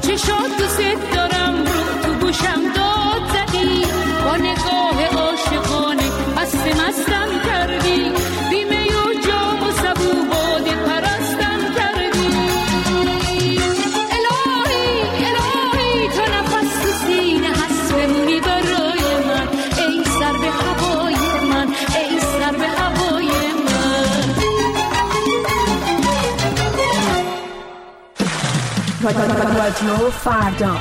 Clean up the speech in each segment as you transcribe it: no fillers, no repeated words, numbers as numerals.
چه شد دوست دارم رو تو گوشم داد زدی، با نگاه عاشقانه مستم کردی، بیمه و جام و سبو باده پرستم کردی. الهی الهی تو نفس تو سینه هست بمونی برای من، ای سر به هوای من، ای سر به هوای من. رادیو فردا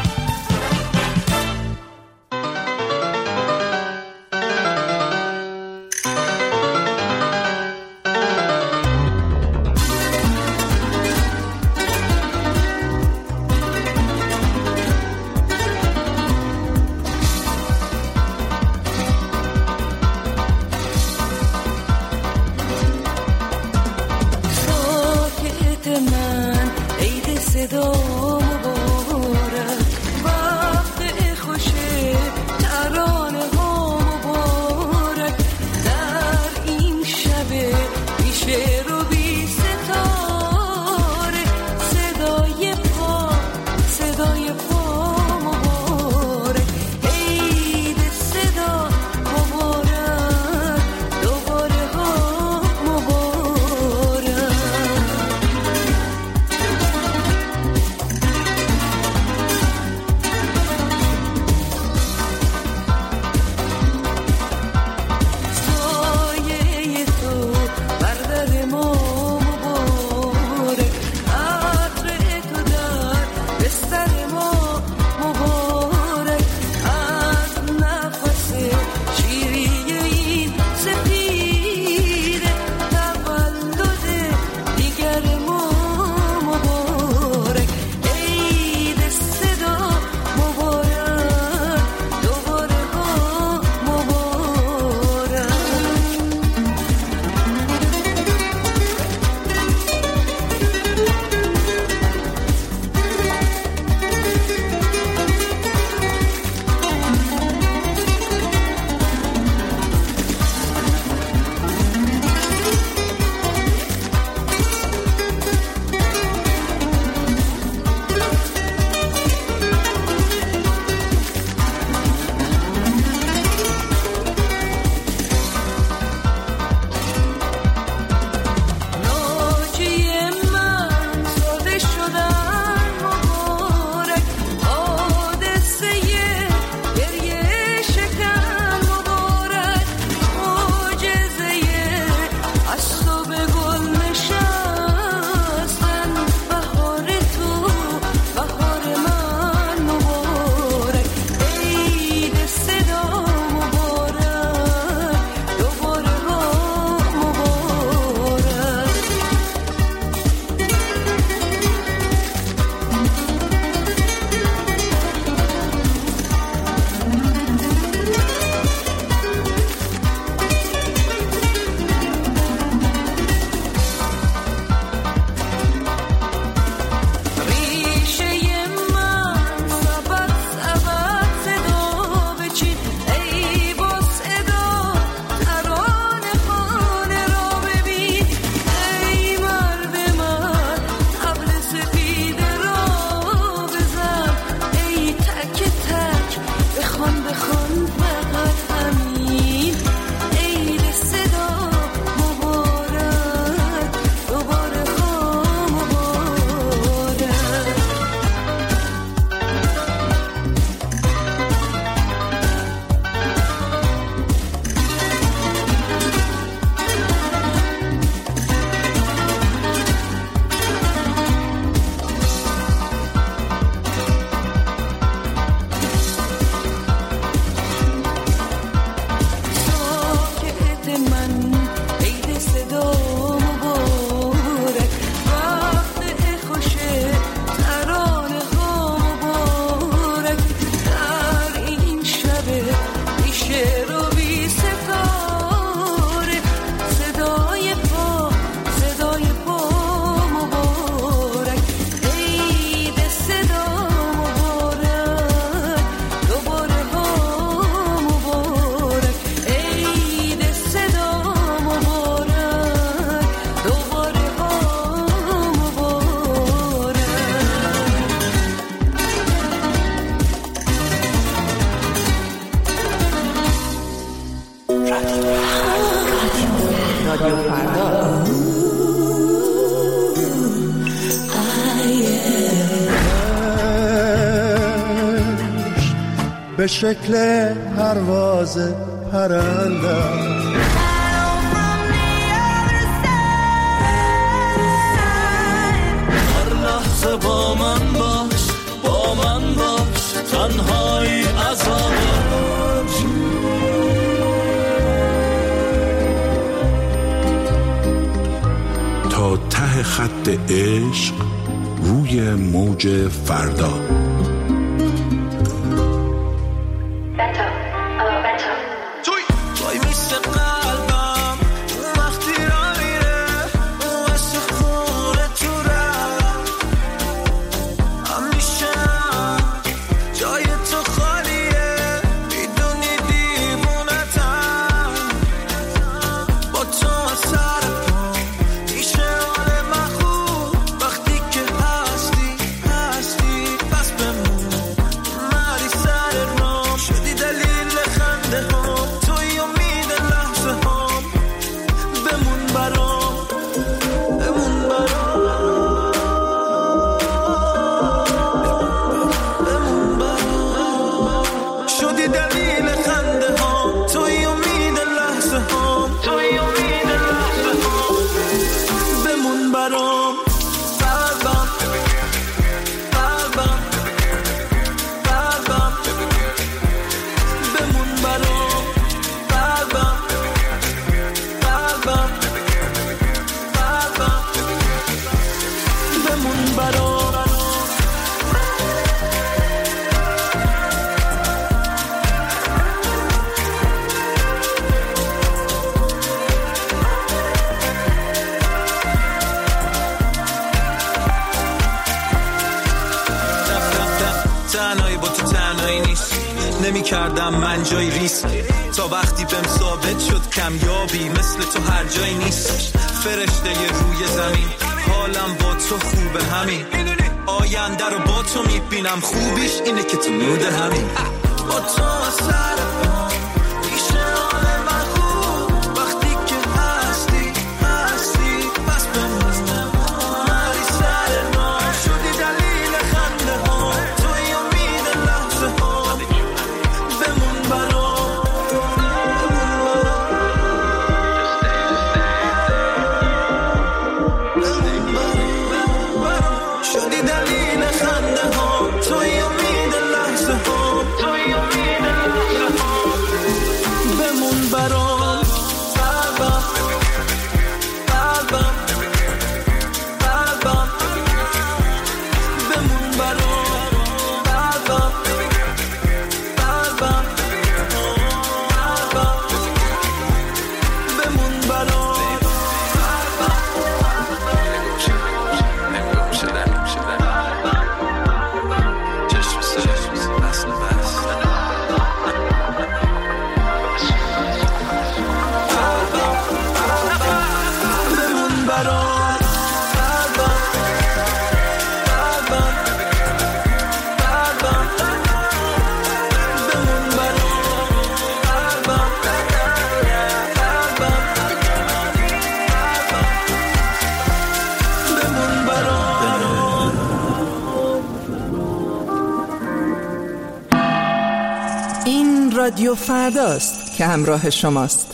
به شکل پرواز پرندم. هر لحظه با من باش، با من باش، تنهایی عذابم. تا ته خط عشق روی موج فردا. نمی کردم من جای ریسک تا وقتی بهم ثابت شد کمیابی مثل تو هر جای نیست. فرشته روی زمین حالم با تو خوبه همین. آینده رو با تو میبینم خوبیش اینه که تو مود همین. با تو سر میشه حال من خوب وقتی که هستی بس بمونم مری سر ما شدی دلیل خنده ها توی امید لحظه ها بمون برام شدی دلیل خنده ها توی امید لحظه ها بمون برام قلبم بمون برام قلبم بمون برام این رادیو فرداست که همراه شماست.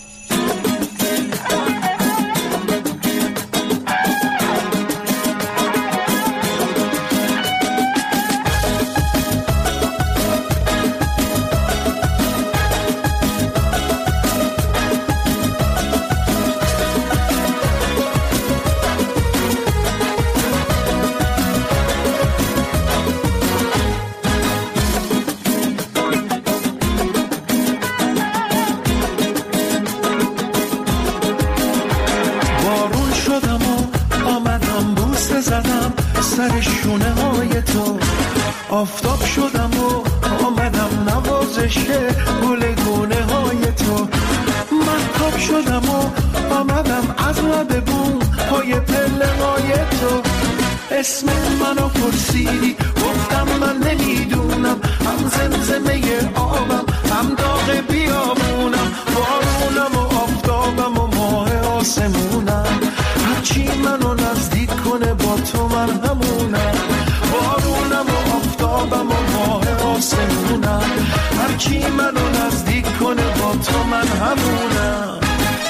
سر شونه های تو آفتاب شدم و آمدم نوازش گل گونه های تو. مهتاب شدم و آمدم از لب بوم پای پله های تو. اسم منو پرسیدی گفتم من نمیدونم. هم زمزمه آبم هم داغ بیابونم. بارونم و آفتابم و ماه آسمونم. هرچی منو نزدیک کنه با تو من همونم. بارونم و آفتابم و ماه آسمونم. هرچی منو نزدیک کنه با تو من همونم.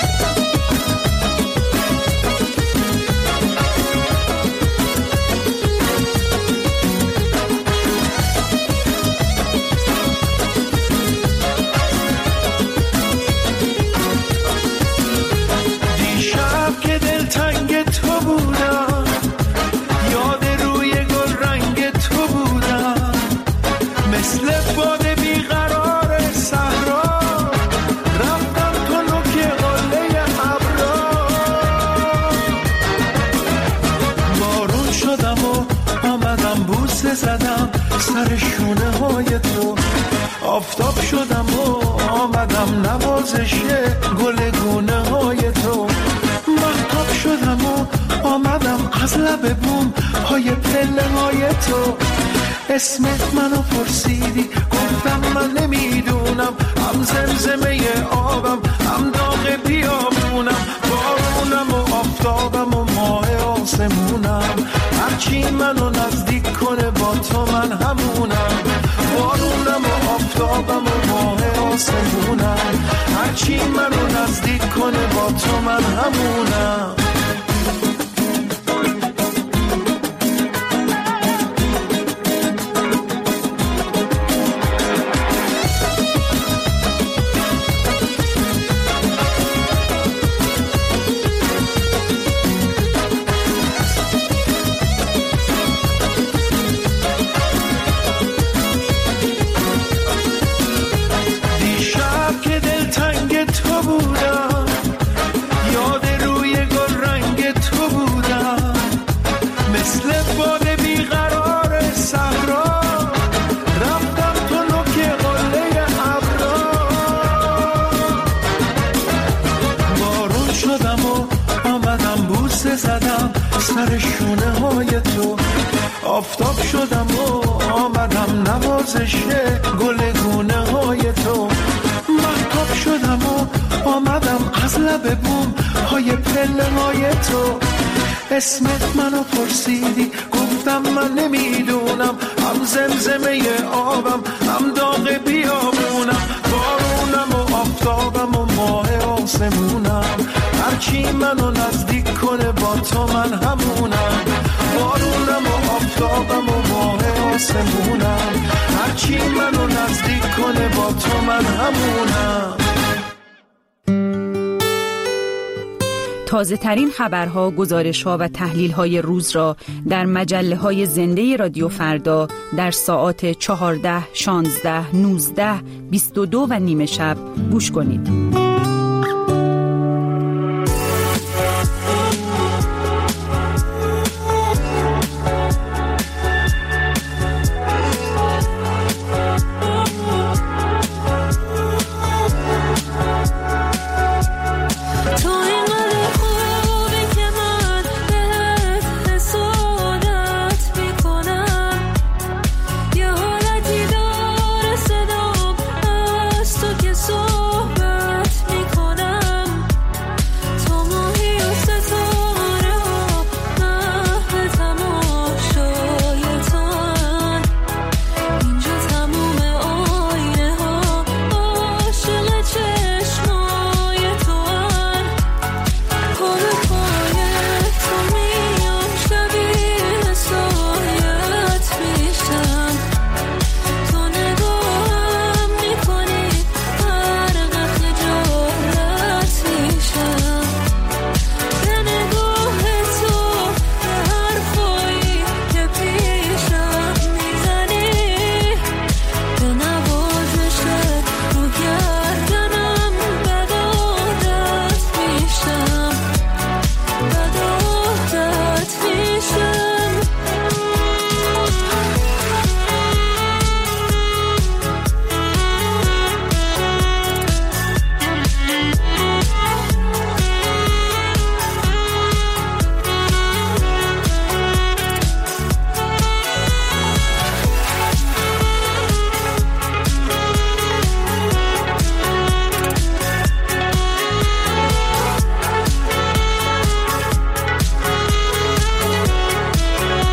سر شونه های تو آفتاب شدم و آمدم نوازش گل گونه های تو. مهتاب شدم و آمدم از لب بوم های پله های تو. اسمت منو پرسیدی گفتم من نمیدونم، هم زمزمه آبم هم داغ بیابونم، بارونم و آفتابم و ماه آسمونم. هرچی منو نزدیک کنه با تو من همونم، بارونم و آفتابم و ماه آسمونم. هرچی منو نزدیک کنه با تو من همونم. سر شونه های تو آفتاب شدم و آمدم نوازش گل گونه های تو. مهتاب شدم و آمدم از لب بوم های پله های تو. اسمت منو پرسیدی گفتم من نمیدونم، هم زمزمه آبم هم داغ بیابونم، بارونم و آفتابم و ماه آسمونم. هرچی منو نزدیک کنه با تو من همونم، بارونم و آفتابم و ماه آسمونم. هرچی منو نزدیک کنه با تو من همونم. تازه ترین خبرها، گزارش‌ها و تحلیل‌های روز را در مجله‌های زنده رادیو فردا در ساعات 14، 16، 19، 22 و نیم شب گوش کنید.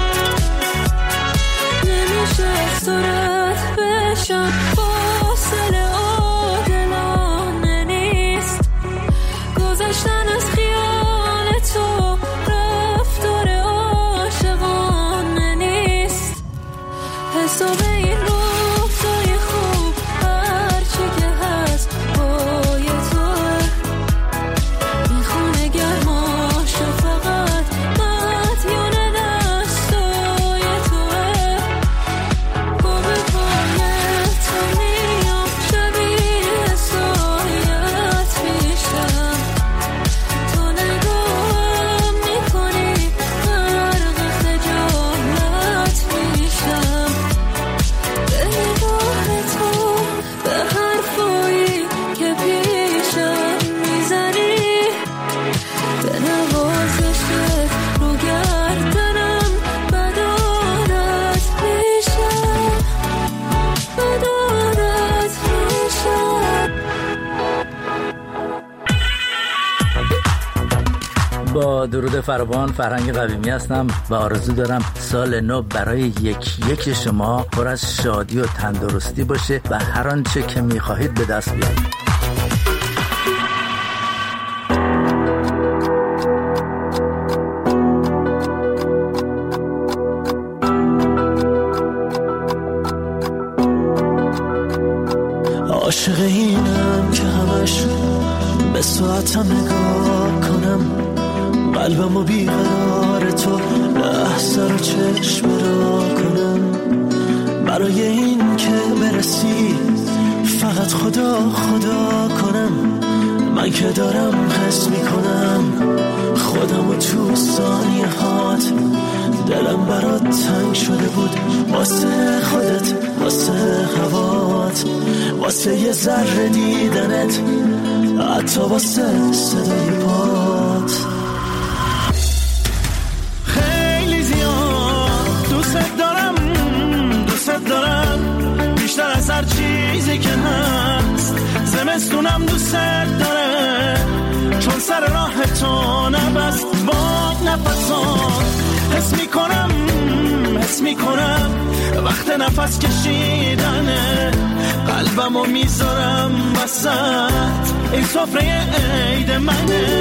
سرعت بشم فاصله حساب این روزای خوب هرچی که هست بای توه. این خونه گرماشو فقط مدیون دستای توه. با به پای تو میام شبیه سایت میشم. تو نگاهم میکنی غرق خجالت میشم. به نگاه تو به حرفایی که پیشم میزنی، به نوازشت رو گردنم بدانت میشم. بدانت میشم. با درود فراوان، فرهنگ قویمی هستم و آرزو دارم سال نو برای یک شما پر از شادی و تندرستی باشه و هر آنچه که می‌خواهید به دست بیارید. عاشق اینم که همش به ساعتم نگاه کنم، قلبمو بیقرار تو لحظه رو چشم را کنم. برای این که برسی فقط خدا کنم. من که دارم حس میکنم خودمو تو ثانیه هات. دلم برات تنگ شده بود واسه خودت، واسه هوات، واسه یه ذره دیدنت، حتی واسه صدای پات. خیلی زیاد دوست دارم بیشتر از هر چیزی که هست. زمستونم دوست داره چون سر راه تو نبست باد نفسات. حس میکنم وقت نفس کشیدنه، قلبمو میذارم وسط این سفره عید منه.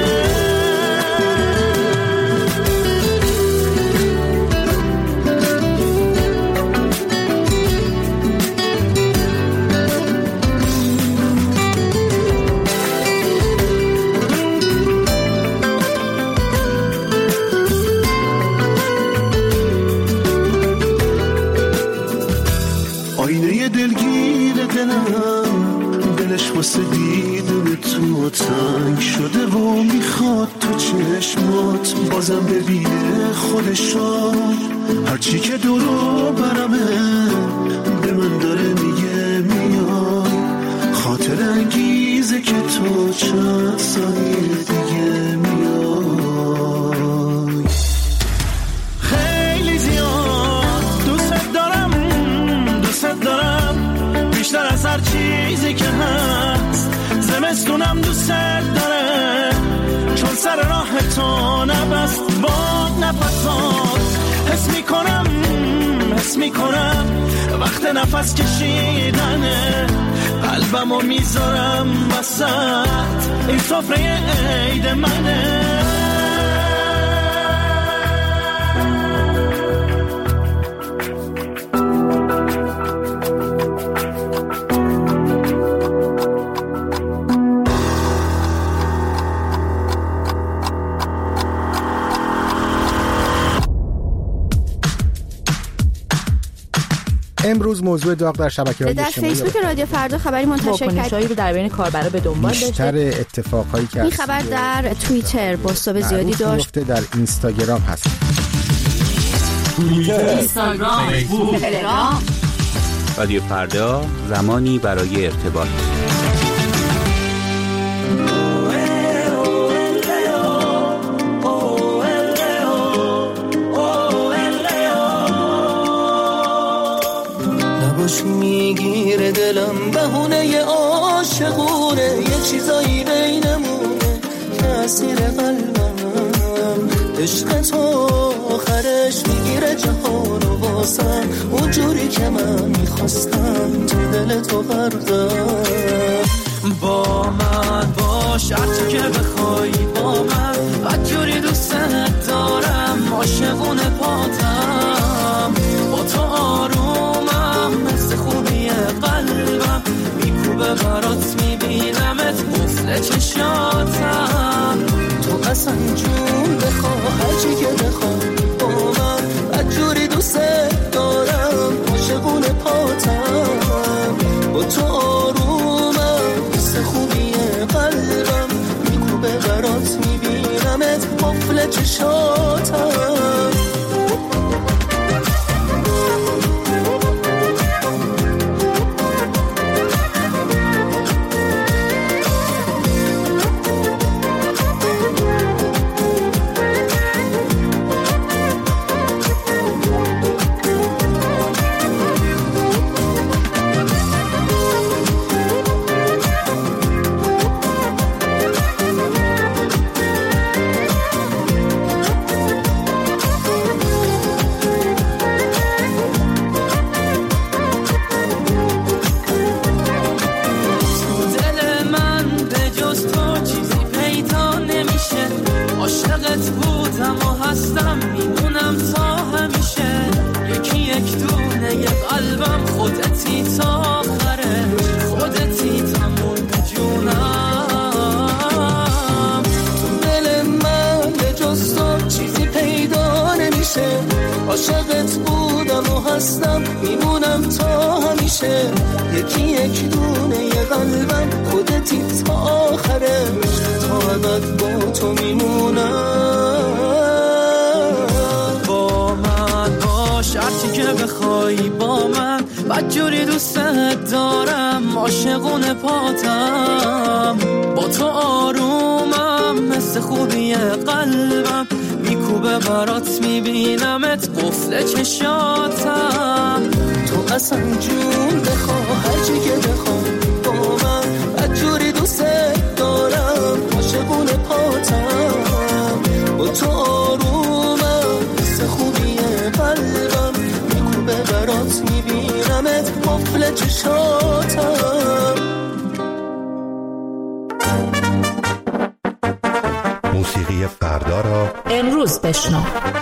آینه دلگیر دلم، دلش واسه دیدن تو تنگ شده و میخواد تو چشمات بازم ببینه خودشو. هرچی که دورو برمه به من داره میگه میای، خاطر انگیزه که تو چند ثانیه دیگه میای. خیلی زیاد دوست دارم بیشتر از هر چیزی که هست. زمستونم دوست داره چون سر راه تو نبست باد نفسات. حس میکنم وقت نفس کشیدنه، قلبمو میذارم وسط این سفره عید منه. امروز موضوع داغ در شبکه‌های اجتماعی در فیسبوک رادیو فردا خبری منتشر کرد رو در بین کاربرا به دنبال داشته. بیشتر اتفاقایی که این خبر در توییتر بازتاب زیادی داشت. در اینستاگرام هست. اینستاگرام، فیسبوک، تلگرام. رادیو فردا، زمانی برای ارتباط. میگیره دلم بهونه عاشقونه، یه چیزایی بینمونه تأثیر قلبم، عشق تو آخرش میگیره جهان و واسم، اونجوری که من میخواستم تو دل تو غرقم. با من باش هرچی که بخوای با من، بدجوری دوستت دارم عاشقونه پاتم، با تو آرومم چشاتم. عاشقت بودم و هستم میمونم تا همیشه. یکی یک دونه یه قلبم خودتی تا آخرش، تا ابد با تو میمونم. با من باش هرچی که بخوای با من، بدجوری دوستت دارم عاشقونه پاتم. با تو آرومم مثل خوبی قلبم، میکوبه برات میبینمت قفل چشاتم. تو اصلا جون بخواه هرچی که بخواه با من، بدجوری دوستت دارم عاشقونه پاتم. با تو آرومم مثل خوبی قلبم، میکوبه برات میبینمت قفل چشاتم. موسیقی فردا را امروز بشنو.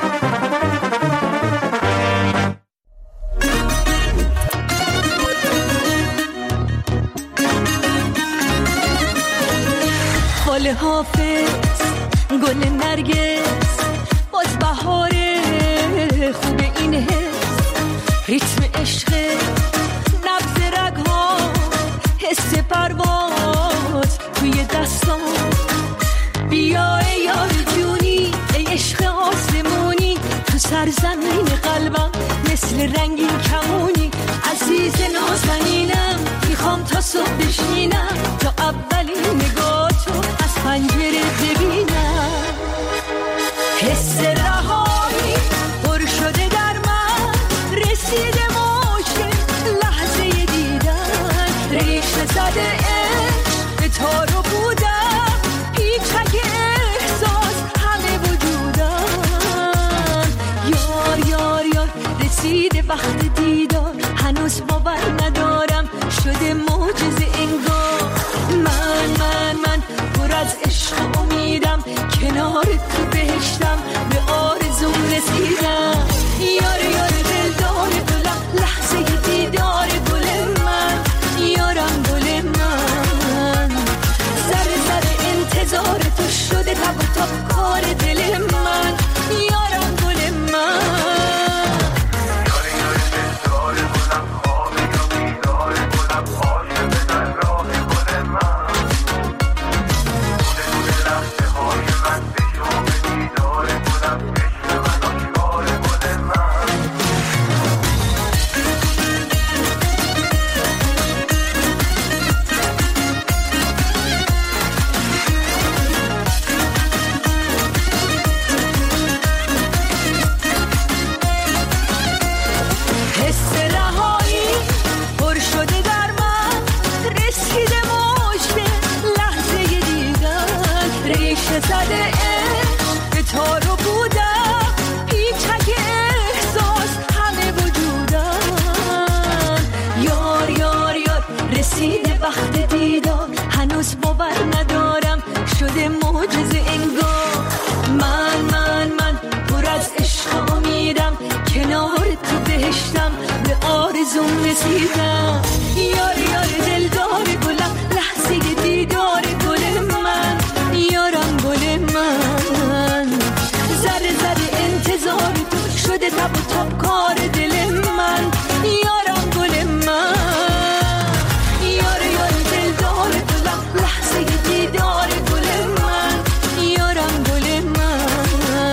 فال حافظ گل نرگس باز بهاره خوب این حس، ریتم عشق نبض رگها حس پرواز توی دستان. بیا ای یار جونی ای عشق آسمونی، تو سرزمین قلبم مثل رنگین کمونی. عزیز نازنینم میخوام تا صبح بشینم، تا اولین نگاه تو از پنجره ببینم. حس رهایی پر شده در من، رسیده موج لحظه دیدن. ریشه زده عشق به تارو بودم، پیچک احساس همه وجودم. یار یار یار رسیده وقت دیدار، هنوز باور ندارم شده معجزه انگار. من پر از عشق امیدم، کنار تو بهشتم به آرزوم رسیدم. یار یار دلدار گلم لحظه دیدار گل من، یارم گل من. ذره ذره انتظار تو شده تب و تاب کار دل من، یارم گل من. رسیدم. یار یار دلدار گلم لحظه دیدار گل من، یارم گل من. ذره ذره انتظار تو شده تب و تاب کار دل من، یارم گل من. یار یار دلدار گلم لحظه دیدار گل من، یارم گل من.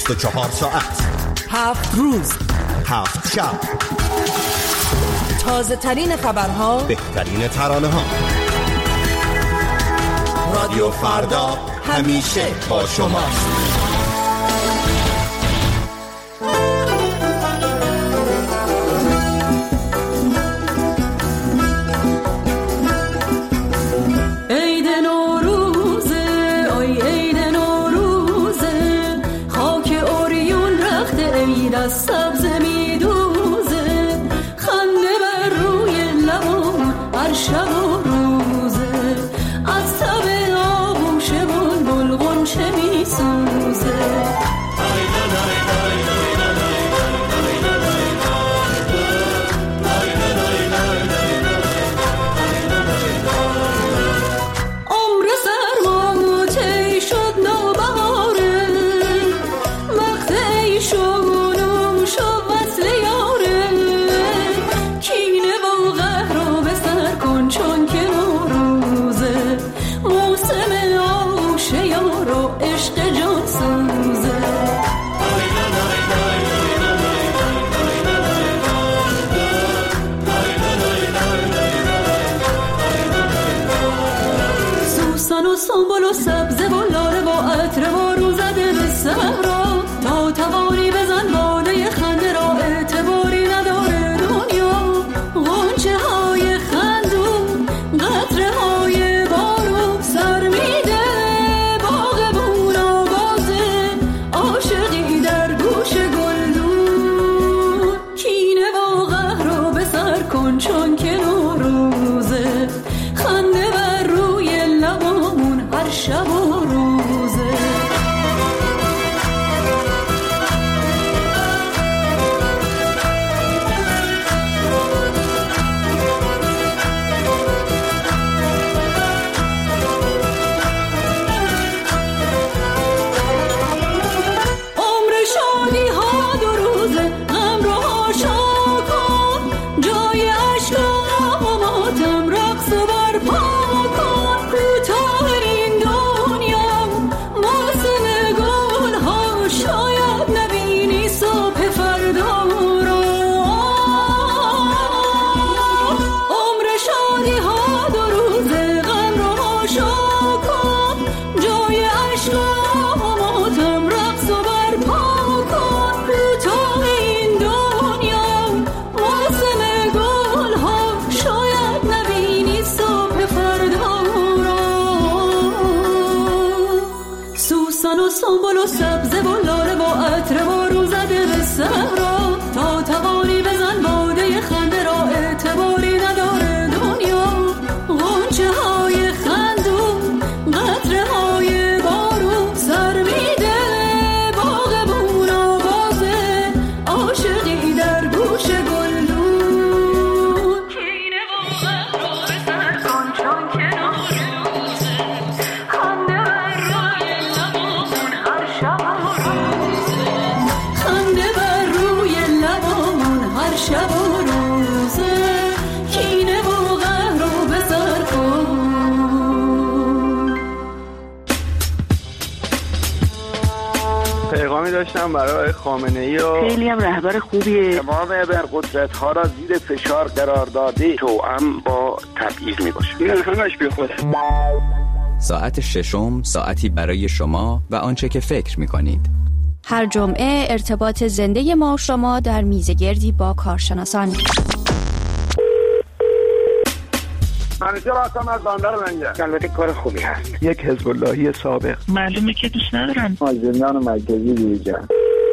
24 ساعت 7 روز 7 شب، تازه ترین خبرها، بهترین ترانه ها. رادیو فردا همیشه با شماست. سبز میدوزه، خنده بر روی لبم هر شب و روزه، از تب آغوش بلبل غنچه میسوزه. عمر سرما طی شد نوبهاره، وقت ای شد چون که نوروزه، موسم آغوش یار و عشق جان سوزه. سوسن و سنبل و سبزه و لاله و عطر و روزده به صحرا، تا توانی بزن باده خنده را اعتباری نداره دنیا. غنچه های خندون قطره های بارو سر میده باغ بون آوازه، عاشقی در گوش گلدون. کینه و قهر رو به سر کن چون که نوروزه، خنده بر روی لبامون هر شب و روزه. سنبل و سبزه و لاله و عطر و روزده به صحرا، تا توانی بزن باده خنده را اعتباری نداره دنیا. غنچه های خندون قطره های بارو سر میده باغ بون آوازه، عاشقی در گوش گلدون. کینه و قهر رو به سر کن چون که نوروزه، خنده بر روی لبامون هر شب و روزه، خنده بر روی لبامون هر شب و روزه، کینه و قهر رو به سر کن. پیغامی داشتم برای خامنه‌ای و خیلی هم رهبر خوبیه. تمام ابرقدرت‌ها را زیر فشار قرار داده، توأم با تبعیض میباشه. این همش بیخوده. ساعت ششم، ساعتی برای شما و آنچه که فکر می‌کنید. هر جمعه ارتباط زنده ما و شما در میزگردی با کارشناسان. منیجر هستم از بندر منجر. البته کار خوبی هست. یک حزب اللهی سابق. معلومه که دوست ندارن. زندان مرکزی دیجا.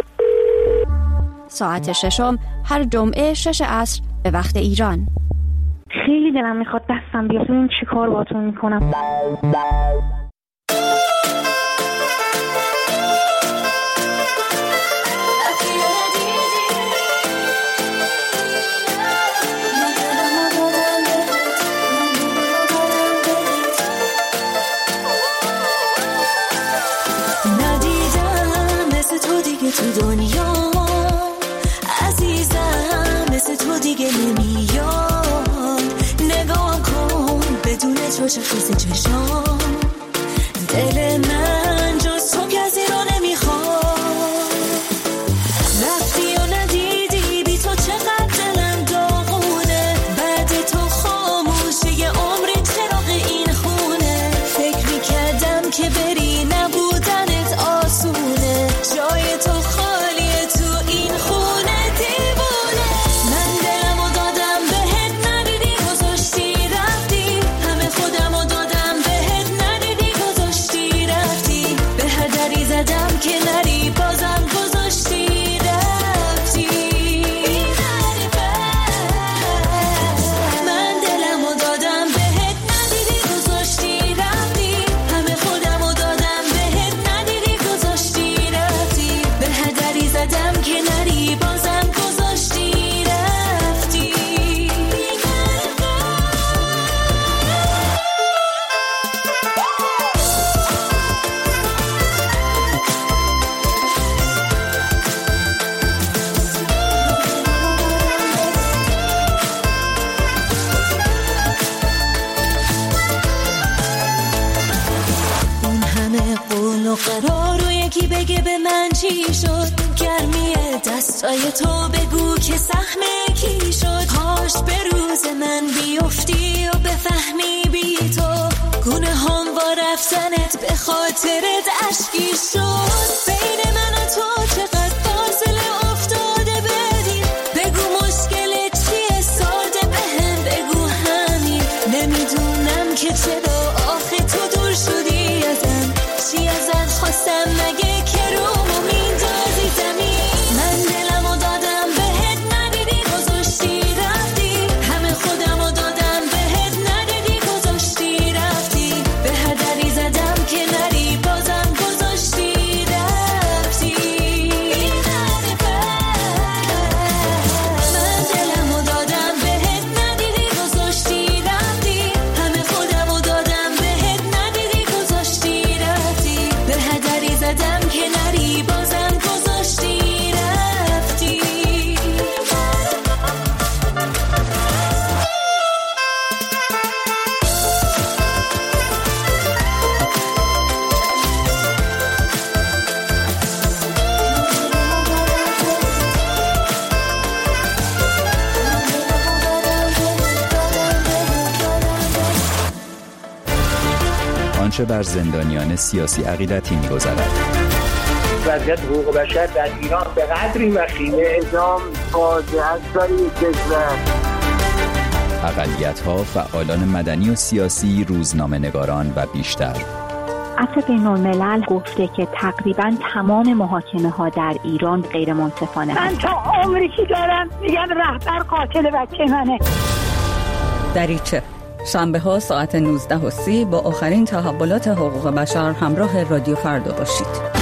ساعت ششم هر جمعه 6 عصر به وقت ایران. خیلی دلم میخواد دستم بیاد ببینم چی کار باهاتون میکنم. تو دنیا عزیزم مثل تو دیگه نمیاد، نگاه کن بدون چشم خیز چشام، دل من جز تو کسی رو نمیخواد. و قرار و یکی بگه به من چی شد. گرمی دستای تو بگو که سهم کی شد. کاش به روز من بیفتی و بفهمی بی تو گونه هم با رفتنت به خاطرت اشکی شد. بین من و تو چقدر فاصله افتاده بدیم. بگو مشکلت چیه ساده بهم بگو همین. نمیدونم که چرا آخه تو دور شدی ازم. چی ازت خواستم مگه که رومو میندازی زمین. من دلمو دادم بهت ندیدی گذاشتی رفتی. همه خودمو دادم بهت ندیدی گذاشتی رفتی. به هدری زدم که نری بازم گذاشتی رفتی. من دلمو دادم بهت ندیدی گذاشتی رفتی. همه خودمو دادم بهت ندیدی گذاشتی رفتی. به هدری زدم که نری بازم گذاشتی رفتی. آنچه بر زندانیان سیاسی عقیدتی می‌گذرد. وضعیت حقوق بشر در ایران به قدری وخیمه اعدام فاجعه است برای کشور. اقلیت‌ها، فعالان مدنی و سیاسی، روزنامه‌نگاران و بیشتر. عفو بین‌الملل گفته که تقریباً تمام محاکمه‌ها در ایران غیر منصفانه. من تا عمری که دارم میگم رهبر قاتل بچه منه. دریچه شنبه ها ساعت 19:30 با آخرین تحولات حقوق بشر همراه رادیو فردا باشید.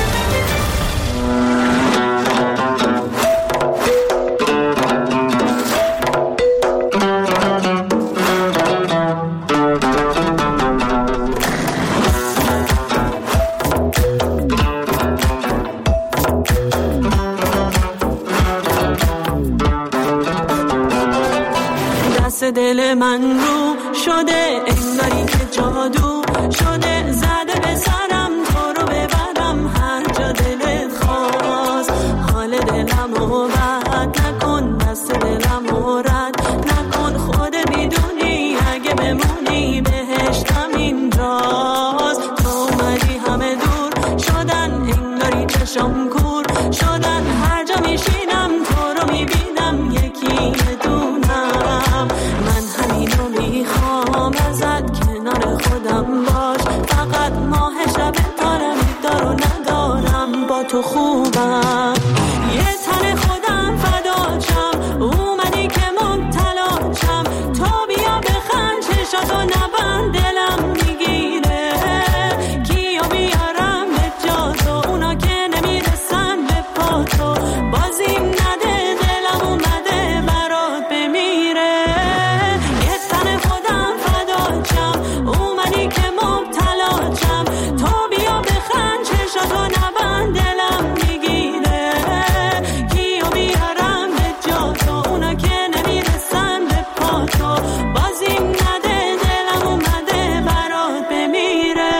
دل من رو شده انگاری که جادو شده زده به سرم تو رو ببرم هر جا دلت خواست. حال دلمو بد نکن دست دلمو رد نکن. خودت میدونی اگه بمونی بهشتم اینجاست. تو اومدی همه دور شدن انگاری چشم کور شدن. هر جا میشینم تو رو میبینم یکی دونم. من همینو میخوام ازت کنار خودم باش. فقط ماه شب دارم دارو ندارم با تو خوبم. یه تن خودم فداشم اومدی که مبتلاشم. تو بیا بخند چشاتو نبند دلم میگیره. کیو بیارم به جا تو اونا که نمیرسن به پا تو. بازیم نده دلم اومده برات بمیره. یه تن خودم فداشم اومدی که مبتلاشم. تو بیا بخند چشاتو نبند دلم میگیره. کیو بیارم به جا تو اونا که نمیرسن به پا تو. بازیم نده دلم اومده برات بمیره.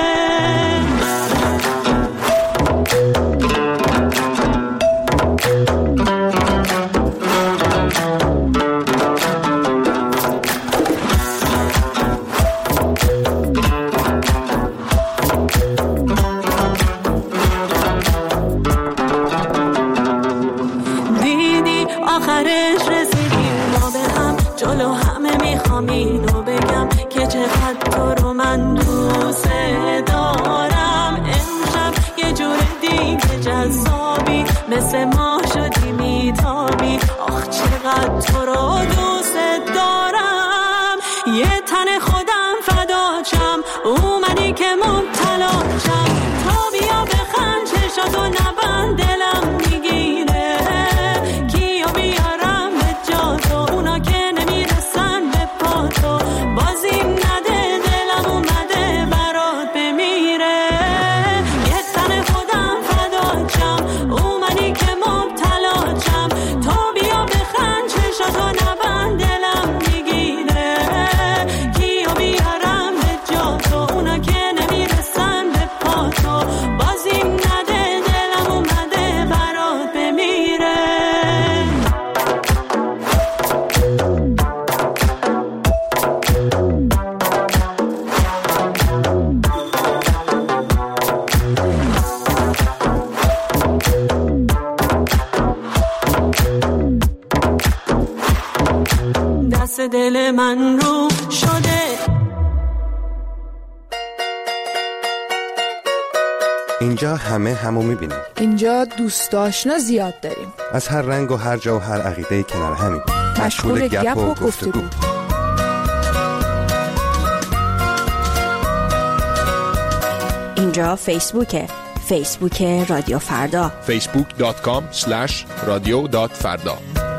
دیدی آخرش رسیدیم ما به هم. جلو همه میخوام اینو بگم که چقدر تو رو من دوست دارم. امشب یه جور دیگه جذابی مثل ما شدی میتابی. آخ چقدر تو رو دوست دارم. یه تن خودم فداشم اومدی که مبتلاشم. تو بیا بخند چشاتو نبند دلم میگیره. کیو بیارم به جا تو اونا که نمیرسن به پا تو. بازیم نده دلم اومده برات بمیره. یه تن خودم فداشم اومدی که مبتلاشم. تو بیا بخند چشاتو نبند دلم میگیره. کیو بیارم به جا تو اونا که نمیرسن دل من رو شده. اینجا همه همو میبینیم. اینجا دوست آشنا زیاد داریم. از هر رنگ و هر جا و هر عقیده کنار همین. مشغول گپ و گفتگو. اینجا فیسبوکه. فیسبوک رادیو فردا. facebook.com/radio.farda.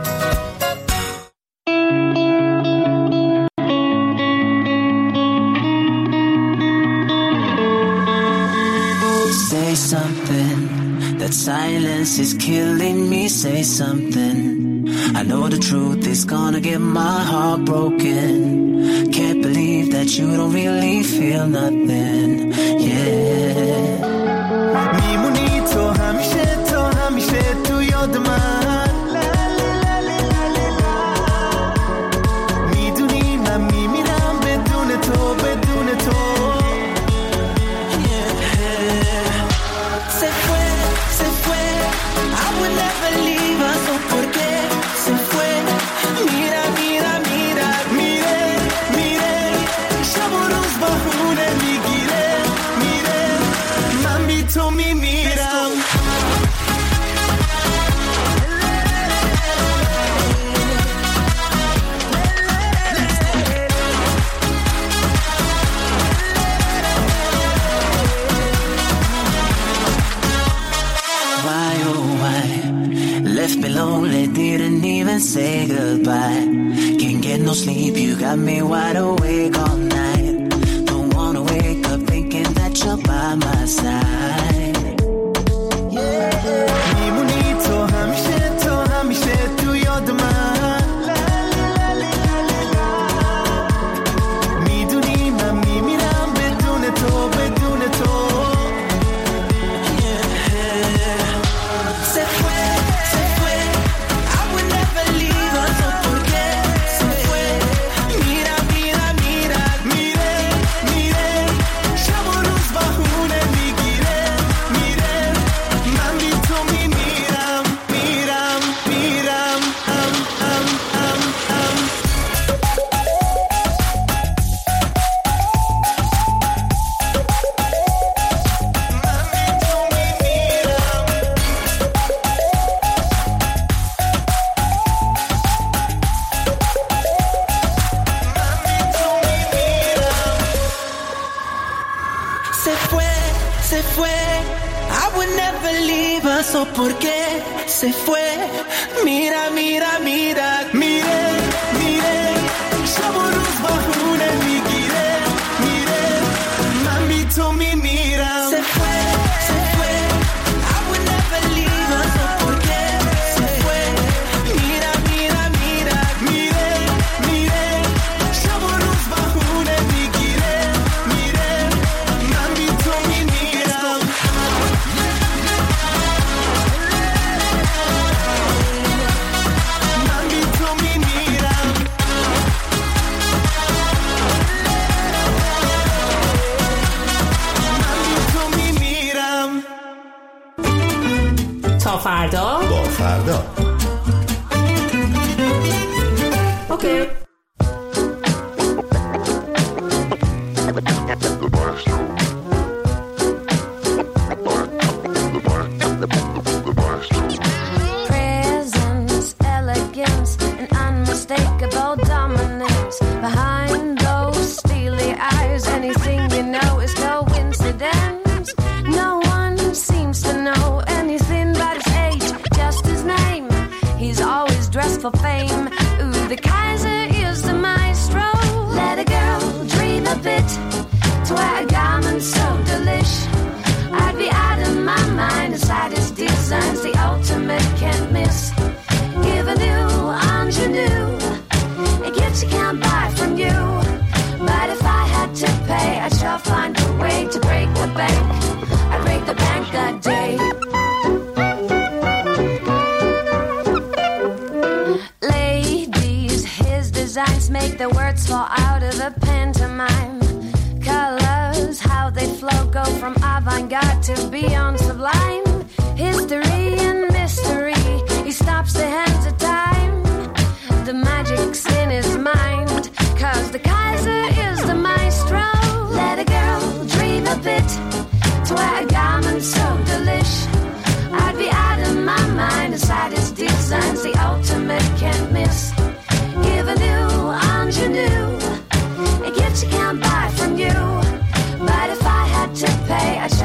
Say something, that silence is killing me. Say something, I know the truth is gonna get my heart broken. Can't believe that you don't really feel nothing, yeah. میمونی تو همیشه تو یاد من. میدونی من میمیرم بدون تو. Se fue, I would never leave her, so ¿por qué se fue? Mira, شب و روز بهونه میگیره. من بی تو میمیرم. Left me lonely, didn't even say goodbye. Can't get no sleep, you got me wide awake all night. Don't wanna wake up thinking that you're by my side. میمونی تو همیشه تو یاد من. میدونی من میمیرم بدون تو. Se fue, I would never leave her, so ¿por qué se fue? Mira, شب و روز بهونه میگیره. من بی تو میمیرم. Se fue, I would never leave her, so ¿por qué se fue? Mira, شب و روز بهونه میگیره. من بی تو میمیرم. Se fue, I would never leave her, so ¿por qué se fue? Mira, شب و روز بهونه میگیره. من بی تو میمیرم. تا فردا با فردا. اوکی. Presence, elegance, and unmistakable dominance. Behind those steely eyes, anything you know is no incident. No one seems to know anything but his age, just his name. He's always dressed for fame. Ooh, the Kaiser is the maestro. Let a girl dream a bit.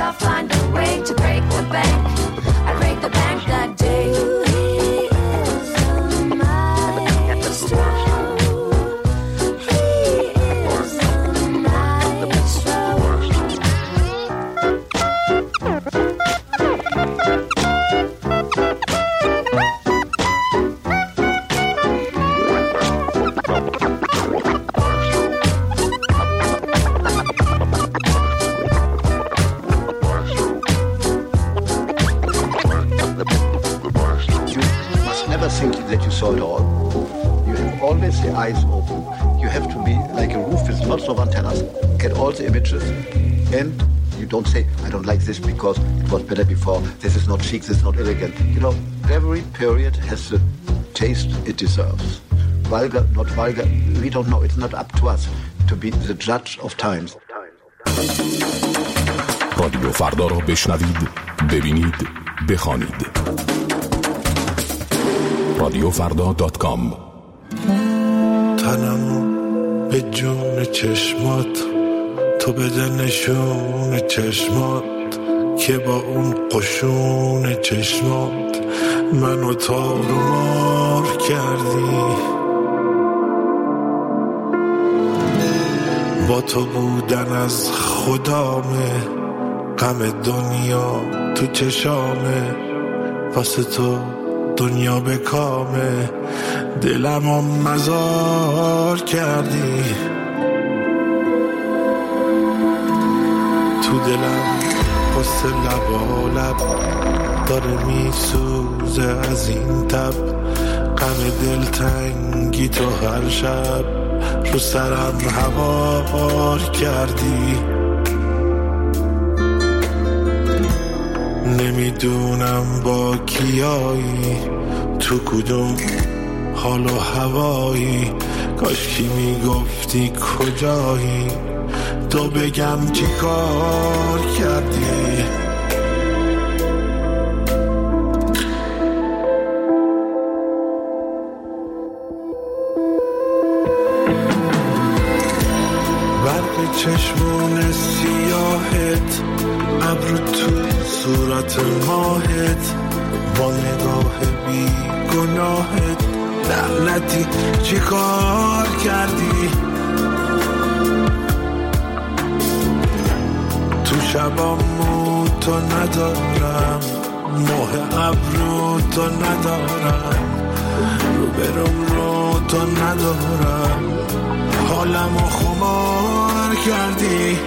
I'll find a way to break the bank. I break the bank that day. That you saw it all. You have always the eyes open. You have to be like a roof with lots of antennas, get all the images, and you don't say, I don't like this because it was better before, this is not chic, this is not elegant. You know, every period has the taste it deserves. Vulgar, not vulgar, we don't know. It's not up to us to be the judge of times. رادیو فردا را بشنوید، ببینید، بخوانید. radioffarda.com. تنم به جون چشمات، تو بده نشون چشمات که با اون قشون چشمات منو تار و مار کردی. با تو بودن از خدامه، غم دنیا تو چشامه، واسه تو دنیا به کامه، دلمو مزار کردی. تو دلم قصه لب داره میسوزه از این تب، غم دلتنگی تو هر شب رو سرم هوار کردی. نمیدونم با کیایی، تو کدوم حال و هوایی، کاش کی میگفتی کجایی، تو بگم چی کار کردی. برق چشمون سیاهت، ابرو تو صورت ماهت، با نگاه بی گناهت، لعنتی چی کار کردی. تو شبامو تو ندارم، ماه ابرو تو ندارم، رو برم رو تو ندارم، حالمو خمار کردی.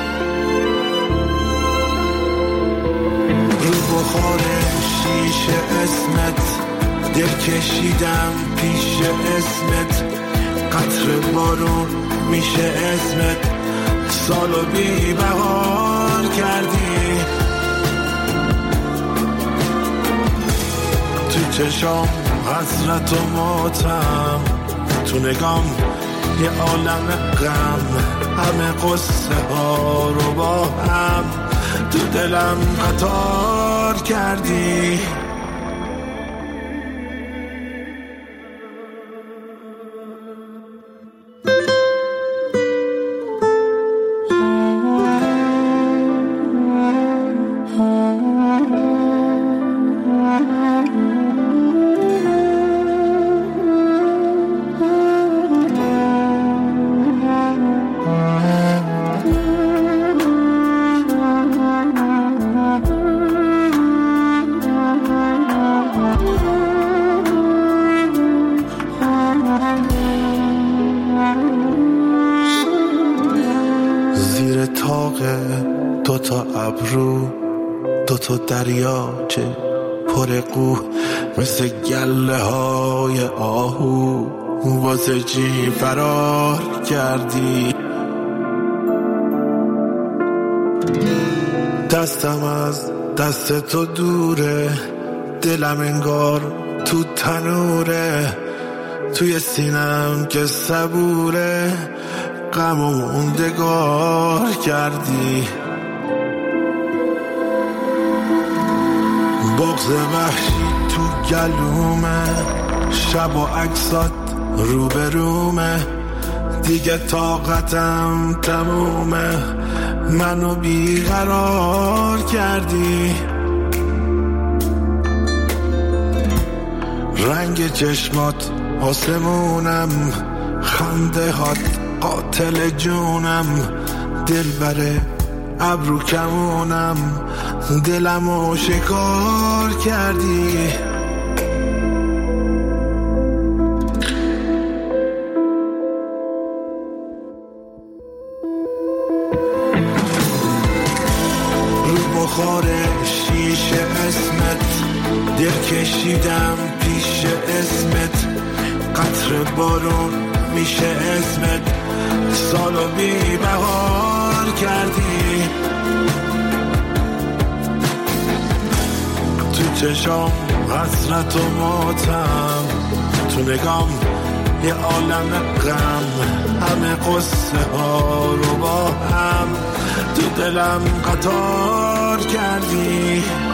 رو بخار شیشه اسمت، دل کشیدم پیش اسمت، قطر بارون میشه اسمت، سالو بی بهار کردی. تو چشام حسرت و ماتم، تو نگام یه عالم غم، همه قصه ها رو با هم تو دلم قطار کردی. دریاچه پر قو مثل گله های آهو، واسه چی فرار کردی. دستم از دست تو دوره، دلم انگار تو تنوره، توی سینم که صبوره، غم و موندگار کردی. بغض وحشی تو گلومه، شب و عکسات روبرومه، دیگه طاقتم تمومه، منو بیقرار کردی. رنگ چشمات آسمونم، خنده هات قاتل جونم، دل بره ابرو کمونم، دلمو شکار کردی. رو بخار شیشه اسمت دل کشیدم پیش اسمت، قطر بارون میشه اسمت، سالو بی بهار کردی. تو چشام حسرت و ماتم، تو نگام یه عالم غم، همه قصه ها رو با هم تو دلم قطار کردی.